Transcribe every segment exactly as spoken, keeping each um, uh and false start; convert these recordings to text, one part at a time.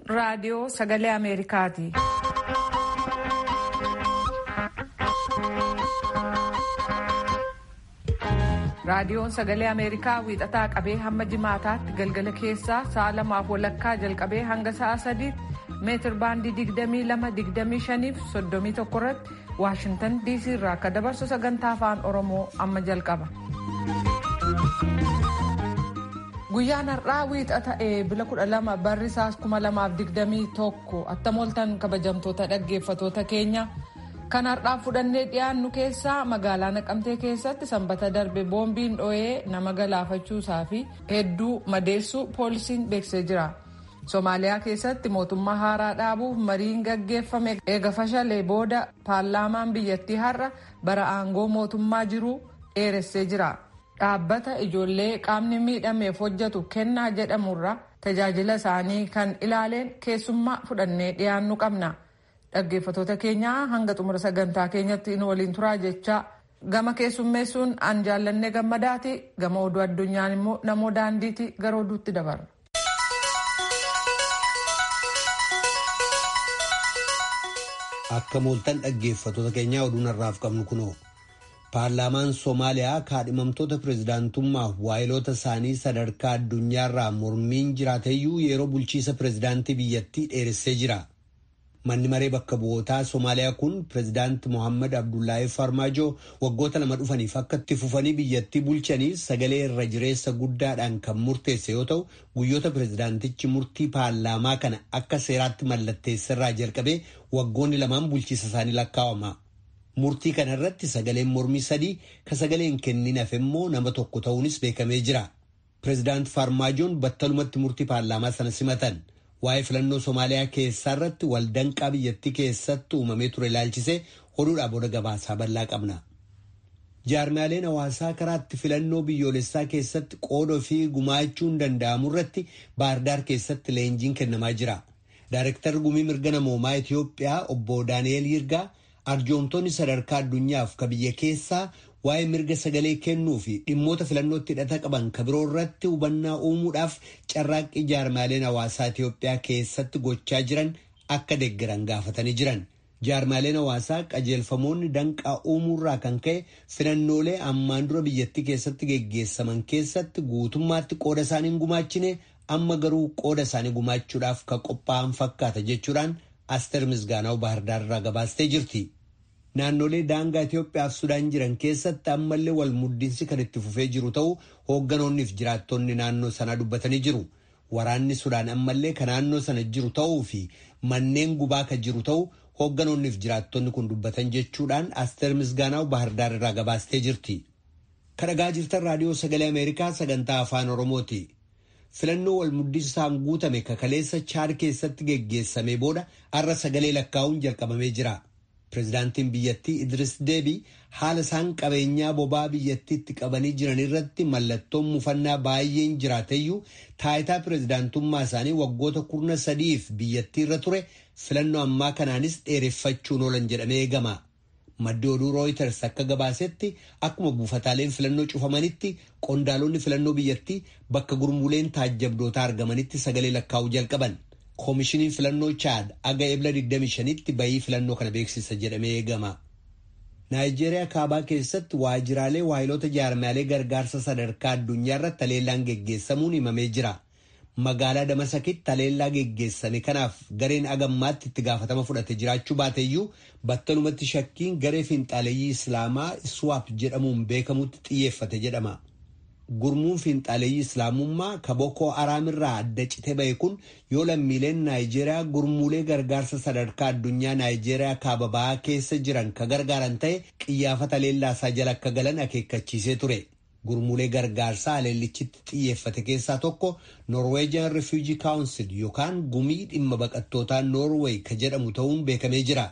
raadiyoo sagalee Ameerikaati. Raadiyoon sagalee Ameerikaa wiixataa qabee hamma jimaataatti galgala keessaa sa'a lamaaf walakkaa jalqabee hanga sa'a sadiitti meetir baandii digdamii lama digdamii shaniif soddomii tokko irratti Waashintan D C irraa akka dabarsu sagantaa afaan Oromoo amma jalqaba. Guyyaan har'aa wiixata eebila kudha lama barri saas kuma lamaaf digdamii tokko attamoltan kabajamtoota dhaggeeffatoota keenya. Kan har'aaf fudhannee dhiyaannu keessaa magaalaa Naqamtee keessatti sanbata darbe boombiin dho'ee nama galaafachuusaa fi hedduu madeessuu poolisiin beeksisee jira. Somaaliyaa keessatti mootummaa haaraa dhaabuuf mariin gaggeeffame eega fashalee booda paarlaamaan biyyattii har'a bara aangoo mootummaa jiru dheeressee jira. Dhaabbata ijoollee qaamni miidhameef hojjetu kennaa jedhamurra tajaajila isaanii kan ilaaleen keessummaa fudhannee dhiyaannu qabna. Dhaggeeffatoota keenyaa hanga xumura sagantaa keenyatti nu waliin turaa jechaa gama keessummeessuun an jaallannee gammadaati, gama oduu addunyaan immoo namoo daandiiti gara oduutti dabarra. Akka mooltan dhaggeeffatoota keenyaa oduun har'aaf qabnu kunoo paarlaamaan Somaaliyaa kaadhimamtoota pirezidaantummaaf waayiloota isaanii sadarkaa addunyaarraa mormiin jiraateyyuu yeroo bulchiisa pirezidaantii biyyattii dheeressee jira. Manni maree bakka bu'ootaa Somaaliyaa kun pirezidaanti Mohaammed Abdullaahi Farmaajoo waggoota lama dhufaniif akka itti fufanii biyyattii bulchanii sagalee irra jireessa guddaadhaan kan murteesse yoo ta'u, guyyoota pirezidaantichi murtii paarlaamaa kana akka seeraatti mallatteessirraa jalqabee waggoonni lamaan bulchiisa isaanii lakkaawama. Murtii kana irratti sagaleen mormii sadii ka sagaleen kennin hafe immoo nama tokko ta'uunis beekamee jira. Pirezidaanti Farmaajoon battalumatti murtii paarlaamaa sana simatan. Waa'ee filannoo Somaaliyaa keessaa irratti waldanqaa biyyattii keessatti uumamee ture ilaalchisee oduudhaa booda gabaasaa bal'aa qabna. Jaarmiyaaleen hawaasaa karaatti filannoo biyyoolessaa keessatti qooda ofii gumaachuun danda'amu irratti Baardaar keessatti leenjiin kennamaa jira. Daayirektar gumii mirga namoomaa Itiyoophiyaa obbo Daani'eel Yirgaa arjoomtonni sadarkaa addunyaaf ka biyya keessaa waa'ee mirga sagalee kennuu fi dhimmoota filannootti hidhata qaban ka biroo irratti hubannaa uumuudhaaf carraaqqii jaarmaaleen hawaasaa Itiyoophiyaa keessatti gochaa jiran akka deeggaran gaafatanii jiran. Jaarmaaleen hawaasaa qajeelfamoonni danqaa uumuurraa kan ka'e filannoolee ammaan dura biyyattii keessatti geggeessaman keessatti guutummaatti qooda isaanii hin gumaachine amma garuu qooda isaanii gumaachuudhaaf ka qophaa'an fakkaata jechuudhaan Asteer Misgaanaw Baahirdaar irraa gabaastee jirti. Naannolee daangaa Itiyoophiyaa fi Sudaan jiran keessatti ammallee wal muddinsi kan itti fufee jiru ta'uu hoogganoonni fi jiraattonni naannoo sanaa dubbatanii jiru. Waraanni Sudaan ammallee kan naannoo sana jiru ta'uu fi manneen gubaa kan jiru ta'uu hoogganoonni fi jiraattonni kun dubbatan jechuudhaan Asteer Misgaanaw Baahirdaar irraa gabaastee jirti. Kan dhagaa jirtan raadiyoo sagalee Ameerikaa sagantaa afaan Oromooti. Filannoo wal muddisaan guutame kakaleessa Chaad keessatti geggeessame booda har'a sagalee lakkaa'uun jalqabamee jira. Pireezidaantiin biyyattii Idris Deebii haala isaan qabeenyaa bobaa biyyattiitti qabanii jiran irratti mallattoon mufannaa baay'een jiraateyyuu taayitaa pireezidaantummaa isaanii waggoota kurna sadiif biyyattii irra ture filannoo ammaa kanaanis dheereffachuun oolan jedhamee eegama. Maddi oduu Reuters akka gabaasetti akkuma buufataaleen filannoo cufamanitti qondaalonni filannoo biyyattii bakka gurmuuleen taajjabdootaa argamanitti sagalee lakkaa'uu jalqaban. Koomishiniin filannoo Chaad aga ebla digdamii shanitti bayii filannoo kana beeksisa jedhamee eegama. Naayijeeriyaa kaabaa keessatti waajjiraalee waayiloota jaarmaalee gargaarsa sadarkaa addunyaa irratti haleellaan geggeessamuun himamee jira. Magaalaa Damasakitti haleellaa geggeessame kanaaf gareen agammaatti itti gaafatama fudhate jiraachuu baateyyuu battalumatti shakkiin garee fiinxaaleeyyii Islaamaa Iswaap jedhamuun beekamutti xiyyeeffate jedhama. Gurmuun fiinxaaleeyyii Islaamummaa ka Boko Haram irraa adda citee ba'e kun yoo lammiileen Naayijeeriyaa gurmuulee gargaarsa sadarkaa addunyaa Naayijeeriyaa kaaba ba'aa keessa jiran ka gargaaran ta'e qiyyaafata haleellaasaa jala akka galan akeekkachiisee ture. Gurmuulee gargaarsaa haleellichitti xiyyeeffate keessaa tokko Norwegian Refugee Council yookaan gumii dhimma baqattootaa Norway ka jedhamu ta'uun beekamee jira.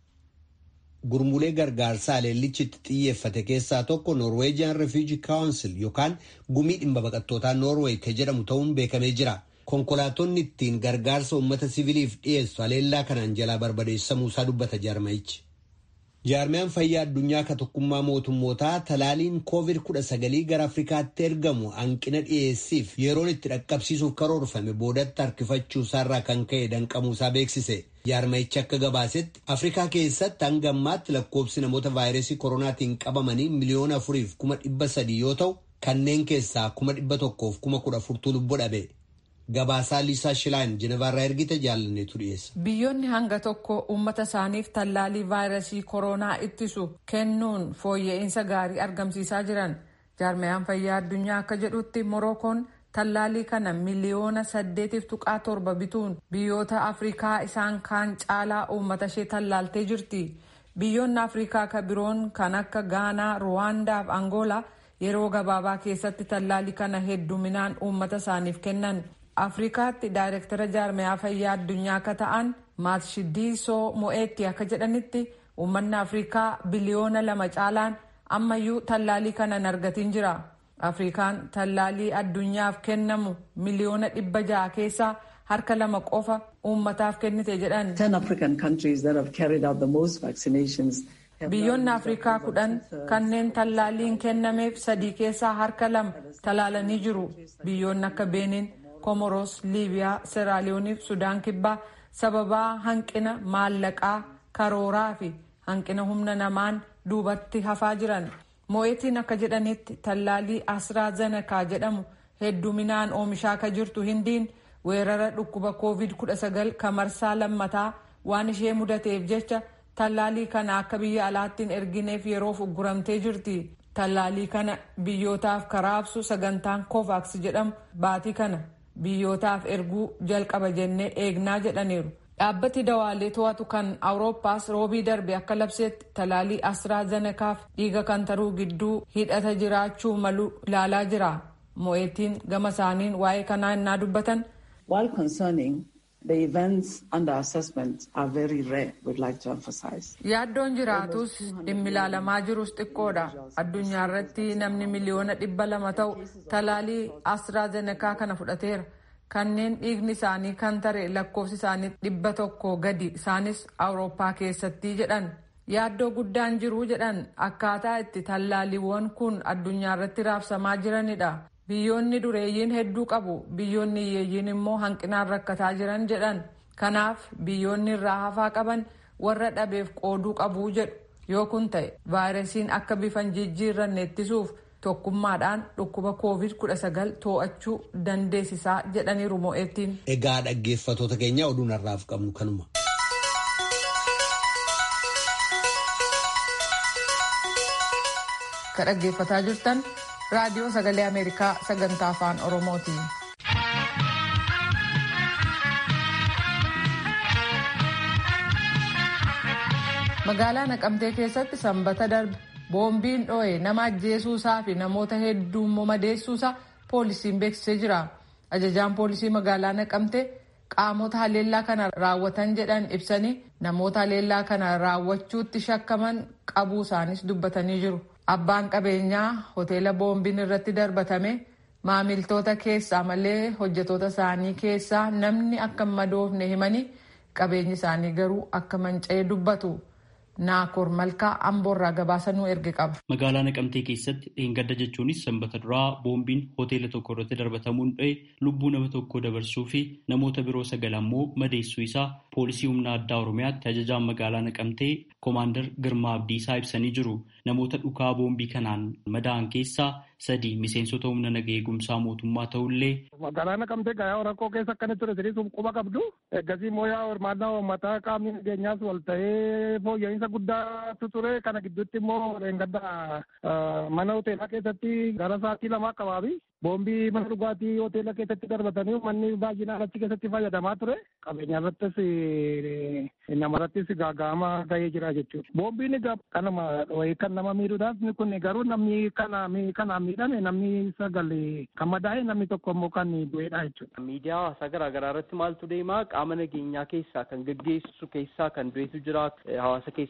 Gurmuulee gargaarsaa haleellichitti xiyyeeffate keessaa tokko Norwegian Refugee Council yookaan gumii dhimma baqattootaa Norway ka jedhamu ta'uun beekamee jira. Konkolaattonni ittiin gargaarsa uummata siviiliif dhiyeessu haleellaa kanaan jalaa barbadeessamuu isaa dubbata jaarmayichi. Jaarmiyaan fayyaa addunyaa ka tokkummaa mootummootaa talaaliin koovid kudha sagal gara Afrikaatti ergamu hanqina dhiyeessiif yeroon itti dhaqqabsiisuuf karoorfame boodatti harkifachuu isaarraa kan ka'e danqamuusaa beeksise. Jaarmayichi akka gabaasetti Afrikaa keessatti hanga ammaatti lakkoobsi namoota vaayirasii koronaatiin qabamanii miliyoona afuriif kuma dhibba sadii yoo ta'u kanneen keessaa kuma dhibba tokkoof kuma kudha afurtuu lubbuu dhabe. Gabaasaa Liisaa Shilaan Jenevaarraa ergite jaalanneetu dhiyeessa. Biyyoonni hanga tokko uummata isaaniif tallaalii vaayirasii koronaa ittisu kennuun fooyya'insa gaarii argamsiisaa jiran. Jaarmayaan fayyaa addunyaa akka jedhutti Morookoon tallaalii kana miliyoona saddeetiif tuqaa torba bituun biyyoota Afrikaa isaan kaan caalaa uummata ishee tallaaltee jirti. Biyyoonni Afrikaa ka biroon kan akka Gaanaa, Ruwaandaa fi Angoolaa yeroo gabaabaa keessatti tallaalii kana hedduminaan uummata isaaniif kennan. Afrikaatti daayirektara jaarmayaa fayyaa addunyaa akka ta'an Maatshidiisoo Mo'eetti akka jedhanitti uummanni Afrikaa biliyoona lama caalaan ammayyuu tallaalii kana hin argatin jira. Afrikaan tallaalii addunyaaf kennamu miliyoona dhibba ja'a keessaa harka lama qofa uummataaf kennite jedhan. Biyyoonni Afrikaa kudhan kanneen tallaaliin kennameef sadii keessaa harka lama talaalanii jiru. Biyyoonni akka Beeniin, Komoros, Liibiyaa, Seraaliyoonii fi Sudaan kibbaa sababaa hanqina maallaqaa, karooraa fi hanqina humna namaan duubatti hafaa jiran. Mo'eetiin akka jedhanitti tallaalii AstraZeneca jedhamu hedduminaan oomishaa ka jirtu Hindiin weerara dhukkuba koovid kudha sagal kamarsaa lammataa waan ishee mudateef jecha tallaalii kana akka biyya alaattiin ergineef yeroof ugguramtee jirti. Tallaalii kana biyyootaaf karaabsu sagantaan Covax jedhamu baatii kana biyyootaaf erguu jalqaba jennee eegnaa jedhaniiru. Dhaabbati dawaalee to'atu kan Awurooppaas roobii darbe akka labseetti tallaalii AstraZenecaaf dhiiga kan taruu gidduu hidhata jiraachuu malu ilaalaa jira. Mo'eetiin gama isaaniin waa'ee kanaa innaa dubbatan. While concerning the events under assessment are very rare, we'd like to emphasize. Yaaddoon jiraatus dhimmi ilaalamaa jirus xiqqoodha. Addunyaa irratti namni miliyoona dhibba lama ta'u tallaalii AstraZeneca kana fudhateera. Kanneen dhiigni isaanii kan tare lakkoofsi isaanii dhibba tokko gadi isaanis Awurooppaa keessatti jedhan. Yaaddoo guddaan jiru jedhan akkaataa itti tallaaliiwwan kun addunyaa irratti raabsamaa jiranidha. Biyyoonni dureeyyiin hedduu qabu, biyyoonni hiyyeeyyiin immoo hanqinaan rakkataa jiran jedhan. Kanaaf biyyoonni irraa hafaa qaban warra dhabeef qooduu qabu jedhu. Yoo kun ta'e vaayirasiin akka bifan jijjiirranne ittisuuf tokkummaadhaan dhukkuba koovid kudha sagal to'achuu dandeessisaa jedhaniiru Mo'eettiin. Egaa dhaggeeffatoota keenya oduun har'aaf qabnu kanuma. Ka dhaggeeffataa jirtan raadiyoo sagalee Ameerikaa sagantaa afaan Oromooti. Magaalaa Naqamtee keessatti sanbata darbe boombiin dho'e nama ajjeesuusaa fi namoota hedduu immoo madeessuusaa poolisiin beeksisee jira. Ajajaan poolisii magaalaa Naqamtee qaamota haleellaa kana raawwatan jedhan ibsanii namoota haleellaa kana raawwachuutti shakkaman qabuu isaanis dubbatanii jiru. Abbaan qabeenyaa hoteela boombiin irratti darbatame maamiltoota keessaa malee hojjetoota isaanii keessaa namni akka madoofne himanii qabeenyi isaanii garuu akka manca'ee dubbatu. Naakoor Malkaa Amboorraa gabaasanuu erge qaba. Magaalaa Naqamtee keessatti dheengadda jechuunis sanbata duraa boombiin hoteela tokko irratti darbatamuun dho'e lubbuu nama tokko dabarsuu fi namoota biroo sagal ammoo madeessuu isaa poolisii humna addaa Oromiyaatti ajajaan magaalaa Naqamtee Koomaandar Girmaa Abdiisaa ibsanii jiru. Namoota dhukaa boombii kanaan madaa'an keessaa sadi miseensota humna nagaa eegumsaa mootummaa ta'ullee. Magaalaa Naqamtee gayaa rakkoo keessa akkana ture sirriisuuf quba qabdu. Eeggasii mooyaa hirmaannaa uummataa qaamni nageenyaas wal ta'ee fooyya'insa guddaatu ture. Kana gidduutti immoo dheengadda mana hoteelaa keessatti gara sa'aatii lamaa qabaabi. Boombii mana dhugaatii hoteela keessatti darbatanii uummanni baay'inaan achi keessatti fayyadamaa ture. Qabeenya irrattis namarrattis gaaga'ama ga'ee jira jechuudha. Boombiin kanama kan nama miidhuudhaaf kun garuu namni kana kanaan miidhame namni sagal kan madaa'e namni tokko immoo kan du'eedha jechuudha. Miidiyaa hawaasaa garaa garaa irratti maaltu deemaa qaama nageenyaa keessaa kan gaggeessu keessaa kan du'etu jira hawaasa keessa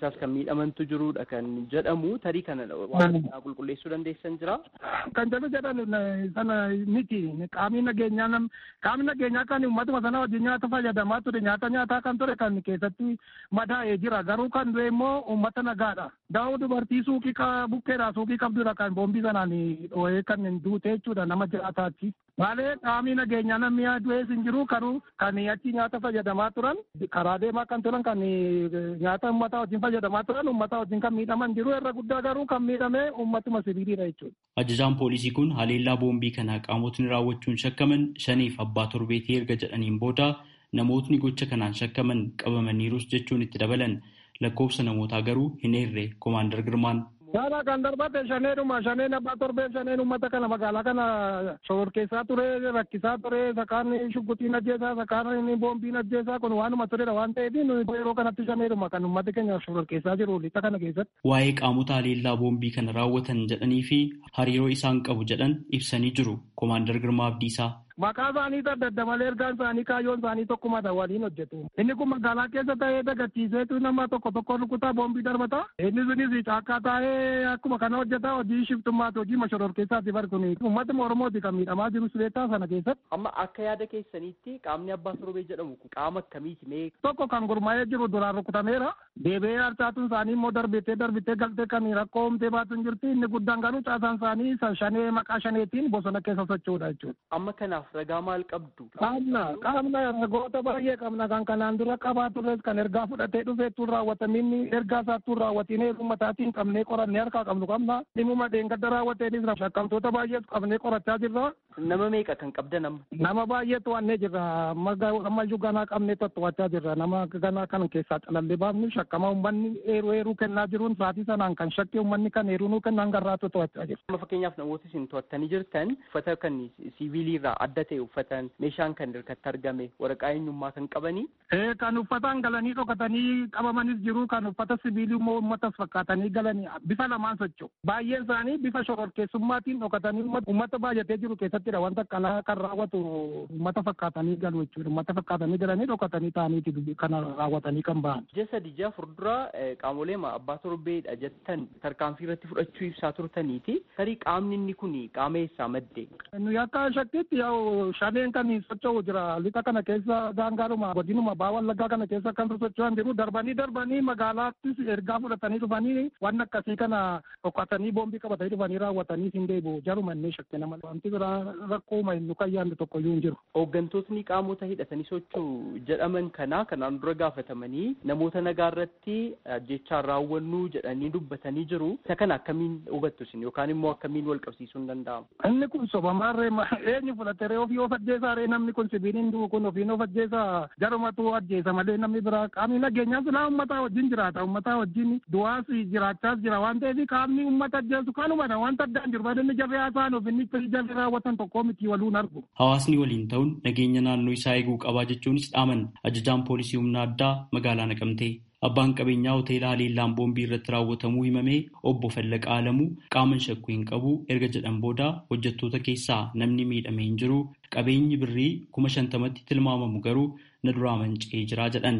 keessaas kan miidhamantu jirudha kan jedhamu tarii kana waan qulqulleessuu dandeessan jira. Kan jedhu jedhan sana miti qaamni nageenyaa nam qaamni nageenyaa kan uummatuma sana wajjin nyaata fayyadamaa ture nyaata nyaataa kan ture kan keessatti madaa'ee jira garuu kan du'e immoo uummata nagaadha. Daa'uu dubartii suuqii bukkeedhaa suuqii qabdudha kan boombii sanaan dhoo'ee kan duute jechuudha nama jiraataatti. Malee qaamni nageenyaa namni du'ees hin jiru garuu kan achi nyaata fayyadamaa turan karaa deemaa kan turan kan nyaata uummataa wajjin fayyadamaa turan uummata wajjin kan miidhaman jiru irra guddaa garuu kan miidhame uummatuma sibiiliidha jechuudha. Ajajaan poolisii kun haleellaa boombii kanaa qaamotni raawwachuun shakkaman shaniif abbaa torbeetii erga jedhaniin booda namootni gocha kanaan shakkaman qabamaniirus jechuun itti dabalan lakkoofsa namootaa garuu hin eerre Koomaandar Girmaan. Saala kan darbate shaneedhuma shaneen abbaa torbee shaneen uummata kana magaalaa kana shororkeessaa ture rakkisaa ture sakaan shugguxiin ajjeesaa sakaan boombiin ajjeesaa kun waanuma turedha waan ta'eef yeroo kanatti shaneedhuma kan uummati keenya shororkeessaa jiru lixa kana keessatti. Waa'ee qaamota haleellaa boombii kana raawwatan jedhanii fi hariiroo isaan qabu jedhan ibsanii jiru Koomaandar Girmaa Abdiisaa. Maqaa isaanii adda adda malee ergaan isaanii kaayyoon isaanii tokkumadha waliin hojjetu. Inni kun magaalaa keessa ta'ee dagachiiseetu nama tokko tokko rukutaa boombii darbata. Inni sunis caakkaa taa'ee akkuma kana hojjeta hojii shiftummaati hojii mashororkeessaati barkuni. Uummatni Oromooti kan miidhamaa jiru sibeetaa sana keessatti. Amma akka yaada keessaniitti qaamni abbaa torbee jedhamu kun qaama akkamiiti mee? Tokko kan gurmaa'ee jiru duraan rukutameera. Deebi'ee harcaatuun isaanii immoo darbitee darbitee galtee kan rakkoo humtee baatuun jirti. Inni guddaan garuu caasaan isaanii shanee maqaa shaneetiin bosona keessa socho'uudha jechuudha. Amma kanaaf ragaa maal qabdu? Qaamna qaamna ragoota baay'ee qabna kan kanaan dura qabaa turres kan ergaa fudhatee dhufeettuun raawwatamin ergaa isaattuun raawwatinee uummataatiin qabnee qorannee harkaa qabnu qabna. Dhimuma dheengadda raawwateenis shakkamtoota baay'ees qabnee qorachaa jirra. Nama meeqa kan qabda nama? Nama baay'ee to'annee jirra. Ammayyuu ganaa qabnee to'achaa jirra. Nama ganaa kan keessaa calallee baafnu shakkama uummanni eeruu eeruu kennaa jiruun sa'aatii sanaan kan shakkii uummanni kan eeruu nuu kennaan garraatu to'achaa jirra. Fakkeenyaaf namoota isin to'attanii jirtan uffata kan siviiliirraa adda ta'e uffatan meeshaan kan irratti argame waraqaa eenyummaa kan qabanii. Ee kan uffataan galanii dhokatanii qabamanis jiru kan uffata sibiilii immoo uummatas fakkaatanii galanii bifa lamaan socho'u. Baay'een isaanii bifa shororkeessummaatiin dhokatanii uummata baay'atee jiru keessattidha wanta akkanaa kan raawwatu uummata fakkaatanii galu jechuudha. Uummata fakkaatanii galanii dhokatanii ta'aniiti kana raawwatanii kan ba'an. Ji'a sadii ji'a fuuldura qaamolee abbaa torbeedha jettan tarkaanfii irratti fudhachuu ibsaa turtaniiti. Tarii qaamni inni kun qaama eessaa madde? Nuyi akka shakkiitti yaa'u shaneen kan socho'u jira lixa kana keessa daangaadhuma godinuma baa wallaggaa kana keessa kan socho'an jiru darbanii darbanii magaalaattis ergaa fudhatanii dhufanii waan akkasii kana dhokatanii boombii qabatanii dhufanii raawwatanii hin deebi'u jaruma inni shakke nama wanti biraa rakkooma nu kan yaadne tokkoyyuu hin jiru. Hooggantootni qaamota hidhatanii socho'u jedhaman kana kanaan dura gaafatamanii namoota nagaa irratti ajjechaan raawwannu jedhanii dubbatanii jiru. Isa kana akkamiin hubattu isin yookaan immoo akkamiin wal qabsiisuun danda'ama? Inni kun sobamaarree eenyu fudhatee ofii of ajjeesaa ree namni kun sibiiliin du'u kun ofiin of ajjeesaa jarumatu ajjeesa malee namni biraa qaamni nageenyaa silaa uummataa wajjin jiraata uummataa wajjin du'aas jiraachaas jira waan ta'eef qaamni uummata ajjeesu kanumadha wanta addaan jiru inni jarri haasaan of inni jarri raawwatan tokko miti waluun argu. Hawaasni waliin ta'uun nageenya naannoo isaa eeguu qabaa jechuunis dhaaman ajajaan poolisii humna addaa magaalaa Naqamtee. Abbaan qabeenyaa hoteela haleellaan boombii irratti raawwatamuu himamee obbo Fallaqaa Alamuu qaaman shakkuu hin qabu erga jedhan booda hojjettoota keessaa namni miidhame hin jiru qabeenyi birrii kuma shantamatti tilmaamamu garuu na duraa manca'ee jira jedhan.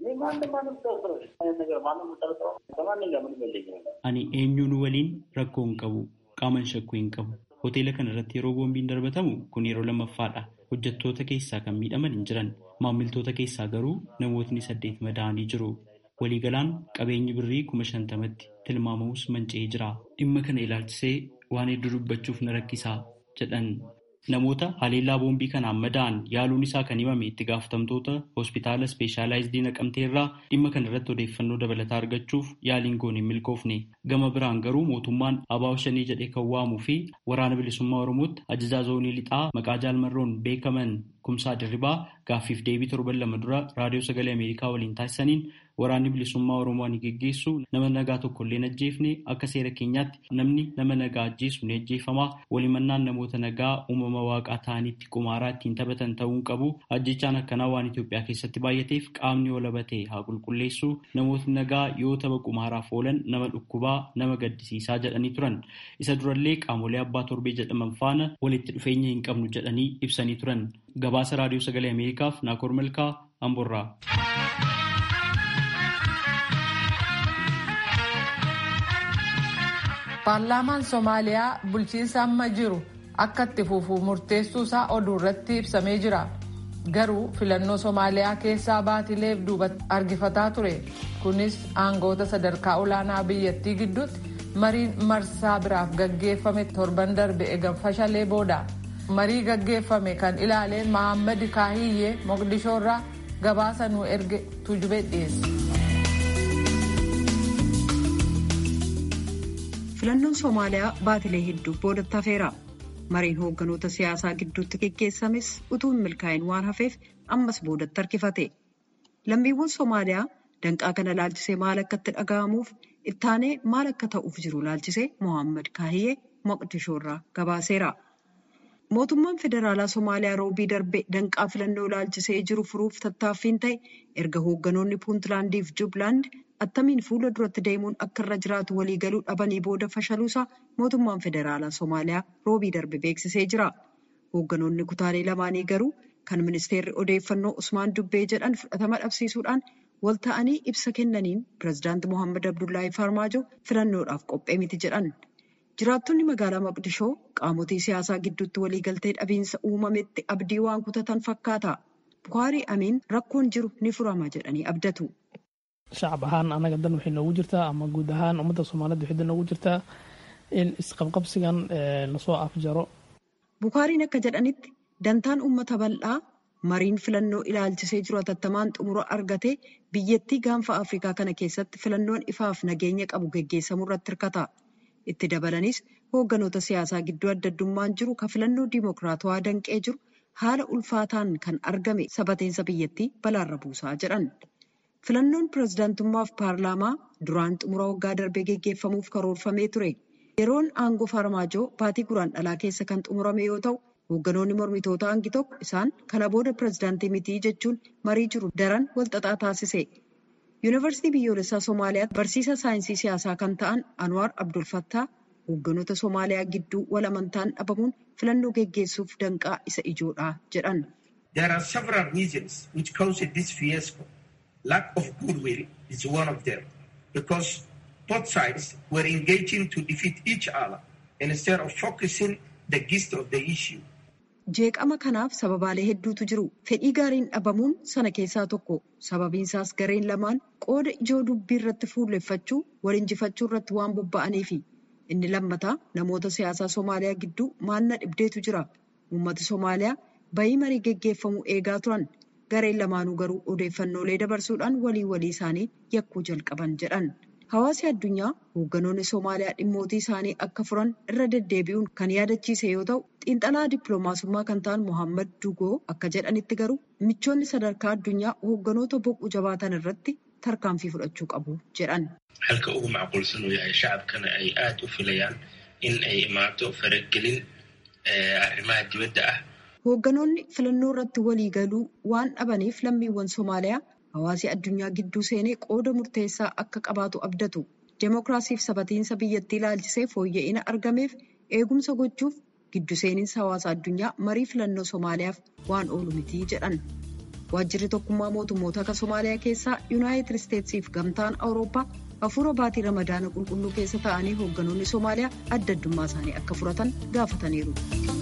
Ani eenyuun waliin rakkoo hin qabu qaaman shakkuu hin qabu hoteela kana irratti yeroo boombiin darbatamu kun yeroo lammaffaadha. Hojjettoota keessaa kan miidhaman hin jiran maamiltoota keessaa garuu namootni saddeet madaa'anii jiru. Waliigalaan qabeenyi birrii kuma shantamatti tilmaamamus manca'ee jira. Dhimma kana ilaalchisee waan hedduu dubbachuuf na rakkisaa jedhan. Namoota haleellaa boombii kanaan madaa'an yaaluun isaa kan himame itti gaafatamtoota hospitaala ispeeshaalaayizidii Naqamtee irraa dhimma kana irratti odeeffannoo dabalataa argachuuf yaaliin goone hin milkoofne. Gama biraan garuu mootummaan abaa'oo shanii jedhee kan waamuu fi waraana bilisummaa Oromootti ajajaa zoonii lixaa maqaa jaalmarroon beekaman Kumsaa Dirribaa gaaffiif deebii torban lama dura raadiyoo sagalee Ameerikaa waliin taasisaniin waraanni bilisummaa Oromoo ni geggeessu nama nagaa tokko illee ajjeefne akka seera keenyaatti namni nama nagaa ajjeesu ni ajjeefama walimannaan namoota nagaa uumama waaqaa ta'anitti qumaaraa ittiin taphatan ta'uun qabu ajjechaan akkanaa waan Itoophiyaa keessatti baay'ateef qaamni olabatee haa qulqulleessu namootni nagaa yoo tapha qumaaraaf oolan nama dhukkubaa nama gaddisiisaa jedhanii turan isa durallee qaamolee abbaa torbee jedhaman faana walitti dhufeenya hin qabnu jedhanii ibsanii turan gabaasa raadiyoo sagalee Ameerikaaf Naakoor Malkaa Amborraa. Paarlaamaan Somaaliyaa bulchiinsa amma jiru akka itti fufuu murteessuu isaa oduu irratti ibsamee jira. Garuu filannoo Somaaliyaa keessaa baatileef duubatti argifataa ture. Kunis aangoota sadarkaa olaanaa biyyattii gidduutti mariin marsaa biraaf gaggeeffame torban darbe eega fashalee booda. Marii gaggeeffame kan ilaaleen Mahammad Kaahiyyee Moqdishoo irraa gabaasa nu erge Tuujubee dhiyeesse. Filannoon Somaaliyaa baatilee hedduu boodatti hafeera. Mariin hoogganoota siyaasaa gidduutti gaggeessames utuu hin milkaa'in waan hafeef ammas boodatti harkifate. Lammiiwwan Somaaliyaa danqaa kana laalchisee maal akka itti dhaga'amuuf ittaanee maal akka ta'uuf jiru laalchisee Mohammad Kaahiyyee Moqdishoo irraa gabaaseera. Mootummaan federaalaa Somaaliyaa roobii darbe danqaa filannoo laalchisee jiru furuuf tattaaffiin ta'e erga hoogganoonni Puuntlaandii fi Jubilaand attamiin fuula duratti deemuun akka irra jiraatu waliigaluu dhabanii booda fashaluusaa mootummaan federaalaa Somaaliyaa roobii darbe beeksisee jira. Hoogganoonni kutaalee lamaanii garuu kan ministeerri odeeffannoo Usmaan Dubbee jedhan fudhatama dhabsiisuudhaan wal ta'anii ibsa kennaniin pireezidaanti Mohammad Abdullaahi Farmaajoo filannoodhaaf qophee miti jedhan. Jiraattonni magaalaa Moqdishoo qaamotii siyaasaa gidduutti waliigaltee dhabiinsa uumametti abdii waan kutatan fakkaata. Bukhaarii Amiin rakkoon jiru ni furama jedhanii abdatu. Shacab ahaan anaga dan waxay noogu jirtaa ama guud ahaan ummadda Soomaaliyeed waxay noogu jirtaa in isqabqabsigan lasoo afjaro. Bukhaariin akka jedhanitti dantaan uummata bal'aa mariin filannoo ilaalchisee jiru hatattamaan xumura argatee biyyattii gaanfa Afrikaa kana keessatti filannoon ifaaf nageenya qabu gaggeessamuu irratti hirkata. Itti dabalanis hoogganoota siyaasaa gidduu adda addummaan jiru kan filannoo diimokiraatawaa danqee jiru haala ulfaataan kan argame sabateensa biyyattii balaarra buusaa jedhan. Filannoon pireezidaantummaaf paarlaamaa duraan xumura waggaa darbee geggeeffamuuf karoorfamee ture. Yeroon aangoo Farmaajoo baatii guraandhalaa keessa kan xumurame yoo ta'u, hoogganoonni mormitoota hangi tokko isaan kana booda pireezidaantii mitii jechuun marii jiru daran walxaxaa taasise. Yuunivarsiitii biyyoolessaa Somaaliyaatti barsiisaa saayinsii siyaasaa kan ta'an Anwaar Abdul Fattaa hoogganoota Somaaliyaa gidduu wal amantaan dhabamuun filannoo geggeessuuf danqaa isa ijoodha jedhan. There are several reasons which caused this fiasco. Lack of goodwill is one of them, because both sides were engaging to defeat each other instead of focusing the gist of the issue. Jeeqama kanaaf sababaalee hedduutu jiru. Fedhii gaariin dhabamuun sana keessaa tokko. Sababiin isaas gareen lamaan qooda ijoo dubbii irratti fuulleffachuu wal injifachuu irratti waan bobba'aniifi. Inni lammataa namoota siyaasaa Somaaliyaa gidduu maanna dhibdeetu jira. Uummata Somaaliyaa bayii marii geggeeffamuu eegaa turan. Gareen lamaanuu garuu odeeffannoolee dabarsuudhaan walii walii isaanii yakkuu jalqaban jedhan. Hawaasni addunyaa hoogganoonni Somaaliyaa dhimmootii isaanii akka furan irra deddeebi'uun kan yaadachiise yoo ta'u, xiinxalaa dippiloomaasummaa kan ta'an Mohammad Dugoo akka jedhanitti garuu michoonni sadarkaa addunyaa hoogganoota boquu jabaatan irratti tarkaanfii fudhachuu qabu jedhan. Halka ugu macquulsan uu yahay shacabkana ay aad u filayaan in ay imaato faragelin arrimaha dibadda ah. Hoogganoonni filannoo irratti walii galuu waan dhabaniif lammiiwwan Somaaliyaa hawaasni addunyaa gidduu seenee qooda murteessaa akka qabaatu abdatu. Demookiraasiif sabatiinsa biyyattii ilaalchisee fooyya'ina argameef eegumsa gochuuf giddu seeninsa hawaasa addunyaa marii filannoo Somaaliyaaf waan oolu miti jedhan. Waajjirri tokkummaa mootummoota akka Somaaliyaa keessaa Yuunaayitid Isteetsiif gamtaan Awurooppaa hafuura baatii Ramadaana qulqulluu keessa ta'anii hoogganoonni Somaaliyaa adda addummaa isaanii akka furatan gaafataniiru.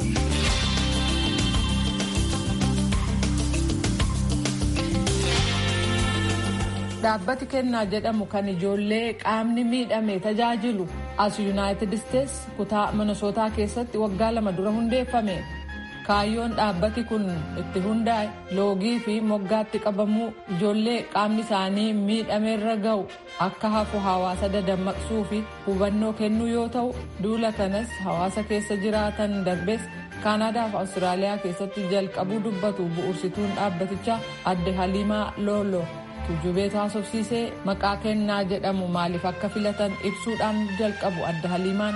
Dhaabbati kennaa jedhamu kan ijoollee qaamni miidhame tajaajilu as Yuunaayitid Isteets kutaa Minisootaa keessatti waggaa lama dura hundeeffame. Kaayyoon dhaabbati kun itti hundaa'e loogii fi moggaatti qabamuu ijoollee qaamni isaanii miidhameerra ga'u akka hafu hawaasa dadammaqsuu fi hubannoo kennuu yoo ta'u, duula kanas hawaasa keessa jiraatan darbees Kaanaadaa fi Awustiraaliyaa keessatti jalqabuu dubbatu bu'uursituun dhaabbatichaa adde Haliimaa Looloo. Tuujubee taasofsiisee maqaa kennaa jedhamu maaliif akka filatan ibsuudhaan jalqabu adde Haliimaan.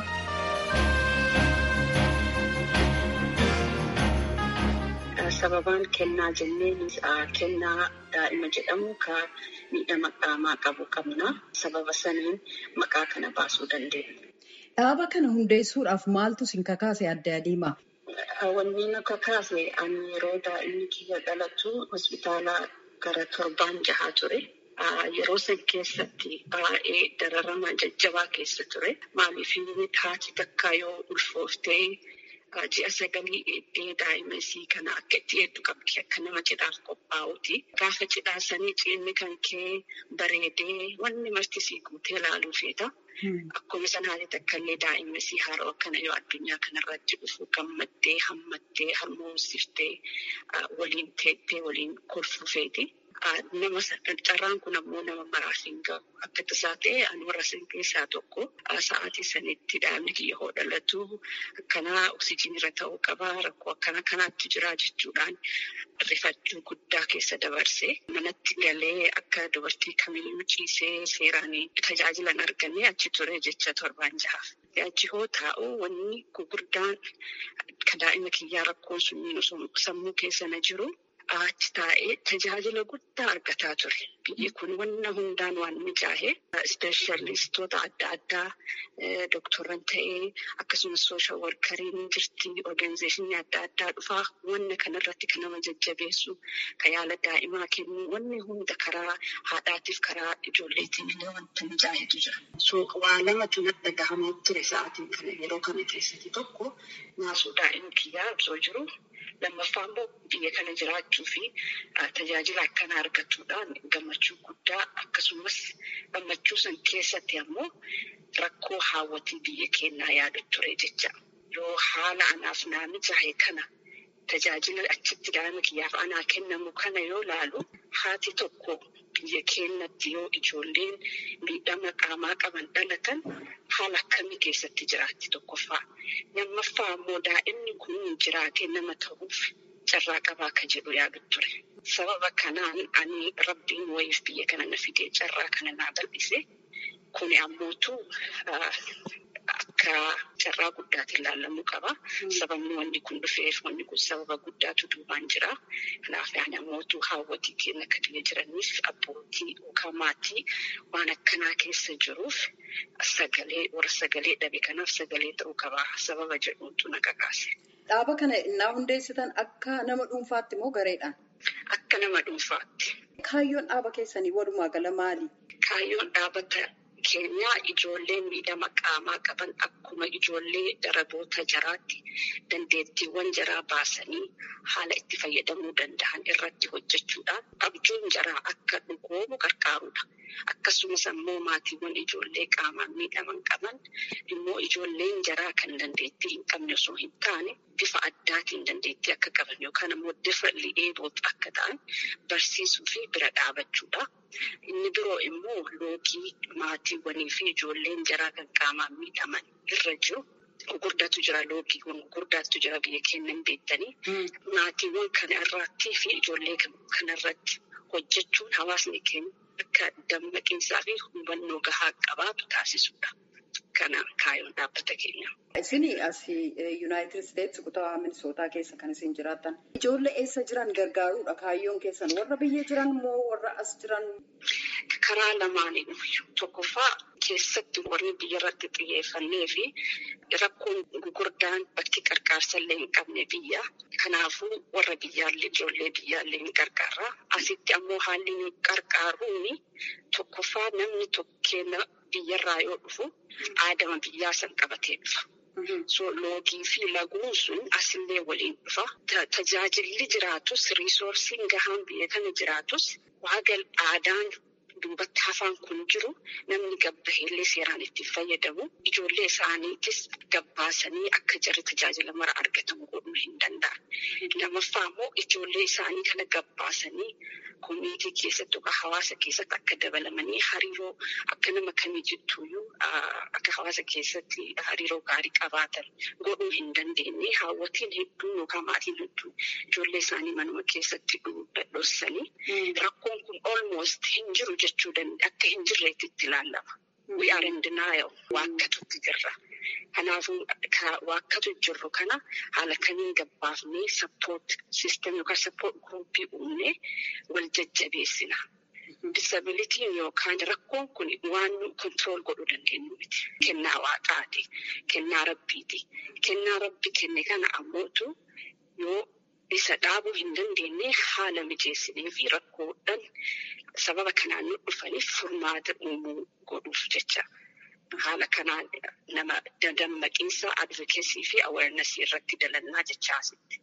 Sababaan kennaa jenneen kennaa daa'ima jedhamu kan miidhama qaamaa qabu qabna. Sababa saniin maqaa kana baasuu dandeenya. Dhaaba kana hundeessuudhaaf maaltu sin kakaase adde Haliimaa? Wanni na kakaase ani yeroo daa'imni kiyya dhalatu hospitaala gara torbaan jahaa ture. Yeroo san keessatti baay'ee dararama jajjabaa keessa ture. Maaliif haati takka yoo ulfooftee ji'a sagalii eeddee daa'ima isii kana akka itti eeddu qabdi akka nama cidhaaf qophaa'uti. Gaafa cidhaa sanii ciinni kan kee bareedee wanni marti sii guutee ilaaluu feeta. Akkuma sana haati takka illee daa'ima isii haaroo akkana yoo addunyaa kanarratti dhufu gammaddee hammattee harmoomsiftee waliin teettee waliin kolfuu feeti. Nama carraan kun ammoo nama maraaf hin gahu. Akka tasaa ta'e ani warra san keessaa tokko sa'aatii sanitti daa'imni kiyya hoo dhalatu akkanaa oksijiinirra ta'uu qaba rakkoo akkana kanaatti jira jechuudhaan rifachuu guddaa keessa dabarse. Manatti galee akka dubartii kamiyyuu ciisee seeraan tajaajilan argannee achi ture jecha torbaan jahaaf. Achi hoo taa'u wanni gurguddaan daa'ima kiyyaa rakkoon sun sammuu keessa na jiru. Achi taa'ee tajaajila guddaa argataa ture. Biyyi kun wanna hundaan waan mijaa'e ispeeshalistoota adda addaa doktorran ta'ee akkasumas sooshaal workariin jirti organizeeshinii adda addaa dhufaa wanna kanarratti kan nama jajjabeessu kan yaala daa'imaa kennu wanni hunda karaa haadhaatiif karaa ijoolleetiin illee wanta mijaa'etu jira. So waa lamatu natti dhagahamaa ture sa'aatiin kana yeroo kana keessatti tokko naasuu daa'ima kiyyaa osoo jiru. Lammaffaan immoo biyya kana jiraachuu fi tajaajila akkanaa argachuudhaan gammachuu guddaa akkasumas gammachuu san keessatti ammoo rakkoo haawwatii biyya keenyaa yaadu ture jecha. Yoo haala anaaf naa mijaa'e kana tajaajila achitti daa'ima kiyyaaf anaa kennamu kana yoo laalu haati tokko biyya keenyatti yoo ijoolleen miidhama qaamaa qaban dhalatan haala akkamii keessatti jiraatti tokkoffaa. Lammaffaa immoo daa'imni kun jiraatee nama ta'uuf carraa qabaa akka jedhu yaadu ture. Sababa kanaan ani rabbiin wayiif biyya kana na fidee carraa kana naa bal'ise. Kuni ammootu akka carraa guddaatiin ilaalamuu qaba. Sababni wanni kun dhufeef wanni kun sababa guddaatu duubaan jira. Kanaaf ani ammootu haawwatii keenya akka biyya jiraniif abbootii yookaan maatii waan akkanaa keessa jiruuf sagalee warra sagalee dhabe kanaaf sagalee ta'uu qaba. Sababa jedhuutu na kakaase. Dhaaba kana innaa hundeessitan akka nama dhuunfaatti moo gareedhaan? Akka nama dhuunfaatti. Kaayyoon dhaaba keessanii walumaa gala maali? Kaayyoon dhaabata keenyaa ijoollee miidhama qaamaa qaban akkuma ijoollee daraboota jaraatti dandeettiiwwan jaraa baasanii haala itti fayyadamuu danda'an irratti hojjechuudhaan abjuun jaraa akka dhugoomu gargaarudha. Akkasumas ammoo maatiiwwan ijoollee qaamaan miidhaman qaban immoo ijoolleen jaraa kan dandeettii hin qabne osoo hin taane bifa addaatiin dandeettii akka qaban yookaan ammoo differently abled akka ta'an barsiisuu fi bira dhaabachuudha. Inni biroo immoo loogii maatiiwwanii fi ijoolleen jaraa kan qaamaan miidhaman irra jiru. Gurguddaatu jira loogiiwwan gurguddaatu jira biyya keenya hin beektanii. Maatiiwwan kana irratti fi ijoollee kana irratti hojjechuun hawaasni keenya akka dammaqinsaa fi hubannoo gahaa qabaatu taasisudha. Kana kaayyoon dhaabbata keenya. Isin asii Yuunaayitid Isteetsi kutaa Minisootaa keessa kan isin jiraatan. Ijoollee eessa jiran gargaaruudha kaayyoon keessan warra biyya jiran moo warra as jiran? Karaa lamaaniin tokkoffaa keessatti warri biyya irratti xiyyeeffannee fi rakkoon gurguddaan bakki gargaarsa illee hin qabne biyya. Kanaafuu warra biyyaallee ijoollee biyyaallee ni gargaara. Asitti ammoo haalli nu gargaaruun tokkoffaa namni tokkeenya biyyarraa yoo dhufu aadama biyyaa san qabatee dhufa. So loogii fi laguun sun asillee waliin dhufa. Tajaajilli jiraatus riisoorsiin gahaan biyya kana jiraatus waagal aadaan duubatti hafaan kun jiru namni gabbaheellee seeraan ittiin fayyadamu ijoollee isaaniitis gabbaasanii akka jarri tajaajila mara argatamu godhuu hin danda'an. Lammaffaa immoo ijoollee isaanii kana gabbaasanii koominiitii keessatti yookaan hawaasa keessatti akka dabalamanii hariiroo akka nama kamii jettuuyyuu akka hawaasa keessatti hariiroo gaarii qabaatan godhuu hin dandeenye haawwatiin hedduun yookaan maatiin hedduun ijoollee isaanii manuma keessatti dhossanii rakkoon kun almost hin jiru jechuu danda'a akka hin jirreetti itti ilaalama. We are in denial waakkatutti jirra. Kanaafuu waakkatu jirru kana haala kamiin gabbaafnee support system yookaan support groupii uumnee wal jajjabeessina. Disabilitiin yookaan rakkoon kun waan control godhuu dandeenyu miti. Kennaa waaqaati. Kennaa rabbiiti. Kennaa rabbi kenne kana ammootu yoo isa dhaabuu hin dandeenye haala mijeessinee fi rakkoodhaan sababa kanaan nu dhufaniif furmaata uumuu godhuuf jecha. Haala kanaan nama dammaqiinsa advocacy fi awareness irratti dalannaa jecha asitti.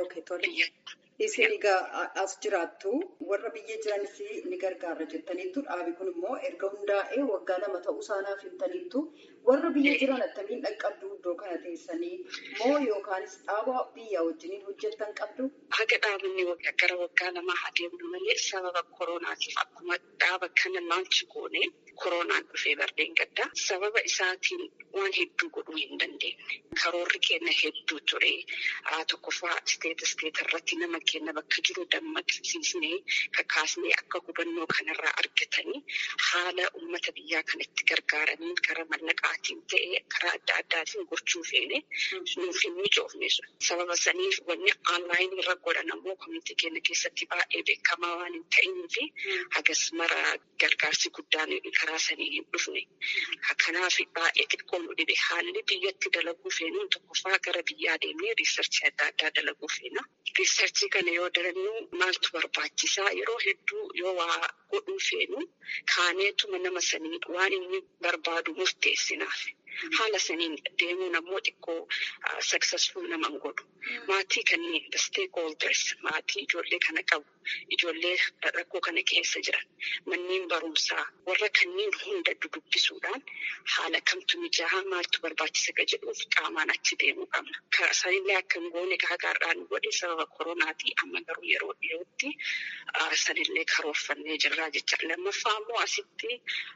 Isin egaa as jiraattu warra biyya jiranis ni gargaara jettaniittu dhaabi kun immoo erga hundaa'ee waggaa lama ta'uu isaanaaf himtaniittu warra biyya jiran attamiin dhaqqabdu iddoo kana teessanii moo yookaanis dhaaba biyya wajjiniin hojjettan qabdu? Haga dhaabni gara waggaa lamaa adeemnu malee sababa koronaatiif akkuma dhaaba kana laanchi goone koronaan dhufee bardeen gaddaa sababa isaatiin waan hedduu godhuu hin dandeenye. Karoorri keenya hedduu ture. Tokkoffaa isteeta isteeta irratti nama keenya bakka jiru dammaqsiisnee kakaasnee akka hubannoo kanarraa argatanii haala uummata biyyaa kanatti gargaaranii karaa mallaqaatiin ta'ee karaa adda addaatiin gochuu feene nuuf hin mijoofne sun. Sababa saniif wanni aanlaayinii irra godhan ammoo komiitii keenya keessatti baay'ee beekamaa waan hin ta'inii fi hagas mara gargaarsi guddaan karaa sanii hin dhufne. Kanaaf baay'ee xiqqoo nu dhibe haalli biyyatti dalaguu feenu tokkoffaa gara biyyaa deemnee riisarchii adda addaa dalaguu feena. Riisarchii kana yoo darannu maaltu barbaachisaa yeroo hedduu yoo waa godhuu feenu kaaneetuma nama sanii waan inni barbaadu murteessinaaf. Haala saniin deemuun ammoo xiqqoo successful nama hin godhu. Maatii kanneen the stakeholders maatii ijoollee kana qabu ijoollee rakkoo kana keessa jiran manneen barumsaa warra kanneen hunda dudubbisuudhaan haala kamtu mijaa'aa maaltu barbaachisa ka jedhuuf qaamaan achi deemuu qabna. Sanillee akka hin goone gaagaarraa nu godhe sababa koronaatii amma garuu yeroo dhiyootti sanillee karoorfannee jirraa jecha. Lammaffaa ammoo asitti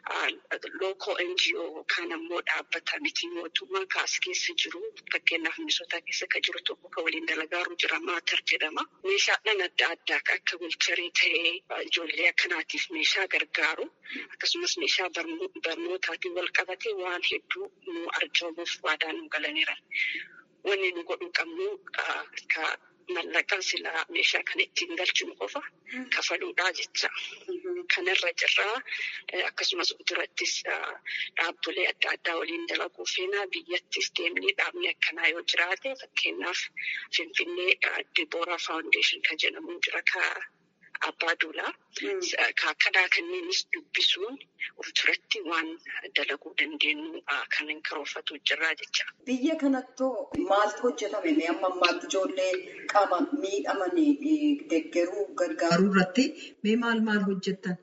lookoo N G O kan ammoo dhaabbata miti mootummaa kaas keessa jiru fakkeenyaaf Minisootaa keessa ka jiru tokko ka waliin dalagaaru jira maatar jedhama. Meeshaadhaan adda addaa akka wilcharii ta'ee ijoollee akkanaatiif meeshaa gargaaru akkasumas meeshaa barnootaatiin wal qabatee waan hedduu nu arjoomuuf waadaa nu galaniira. Wanni nu godhuu qabnu mallaqaa silaa meeshaa kana ittiin galchinu qofa kafaluudhaa jecha. Kanarra jirraa akkasumas durattis dhaabbilee adda addaa waliin dalaguu feenaa biyyattis deemnee dhaabni akkanaa yoo jiraate fakkeenyaaf Finfinnee Dibooraa Faawundeeshin kan jedhamu jira ka abbaa duulaa. Akkanaa kanneenis dubbisuun of duratti waan dalaguu dandeenyu kan hin karoorfatu jirraa jecha. Biyya kanattuu maaltu hojjetame mee amma ammaatti ijoollee qaama miidhamanii deeggaruu gargaaruu irratti mee maal maal hojjettan?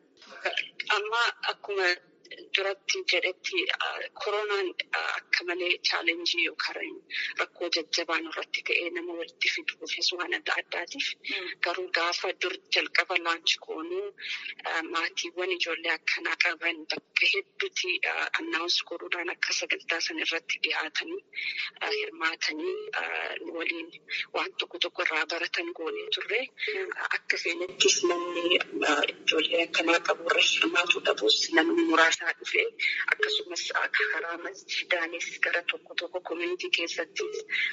Amma akkuma duratti jedhetti koronaan akka malee chaalenjii yookaan rakkoo jajjabaan irratti ta'ee nama walitti fiduufis waan adda addaatiif garuu gaafa dur jalqaba laanchi goonuu maatiiwwan ijoollee akkanaa qaban bakka hedduutti annaawus godhuudhaan akka sagantaa san irratti dhiyaatanii hirmaatanii waliin waan tokko tokko irraa baratan goonee turre akka seenattis namni ijoollee akkanaa qabu irra hirmaatu dhabus namni muraasaa dhufee akkasumas karaa masjidaanis gara tokko tokko koominitii keessatti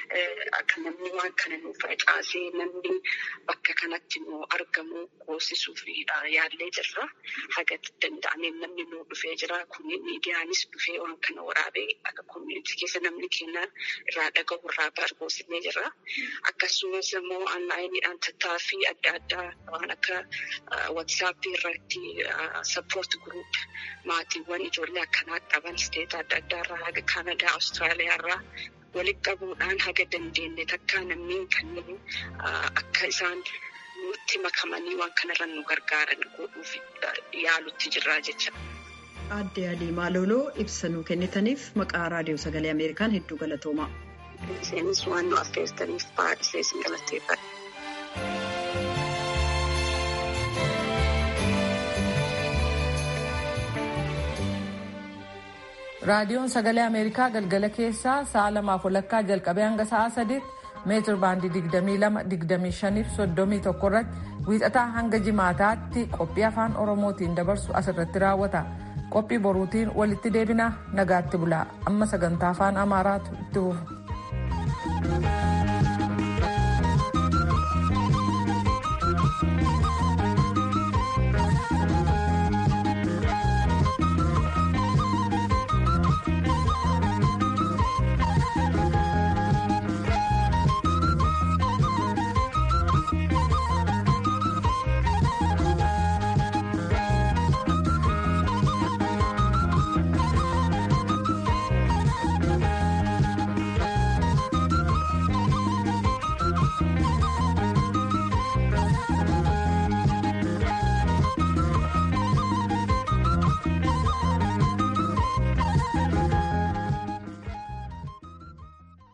akka namni waan kana nu facaasee namni bakka kanatti nu argamu goosisuuf yaallee jirra. Haga danda'ameen namni nu dhufee jira. Kun miidiyaanis dhufee waan kana waraabee akka koominitii keessa namni keenya irraa dhagahu irraa barbaadnee jirra. Akkasumas immoo aanlaayiniidhaan tattaaffii adda addaa waan akka waatsaappii irratti support group maatiiwwan ijoollee akkanaa qaban isteeta adda addaarraa haga Kaanadaa, Awustiraaliyaa irraa walitti qabuudhaan haga dandeenye takka namni kanneen akka isaan nutti makamanii waan kanarra nu gargaaran godhuuf yaalutti jirraa jecha. Aadde Aliimaa Loloo ibsa nuu kennitaniif maqaa raadiyoo sagalee Ameerikaan hedduu galatoomaa. Isaanis waan nu affeertaniif baay'ee isin galateeffadha. Raadiyoon sagalee Ameerikaa galgala keessaa sa'a lamaaf walakkaa jalqabee hanga sa'a sadiitti meetir baandii digdamii lama digdamii shaniif soddomii tokko irratti wiixataa hanga jimaataatti qophii afaan Oromootiin dabarsu asirratti raawwata. Qophii boruutiin walitti deebina nagaatti bulaa. Amma sagantaa afaan Amaaraatu itti fufa.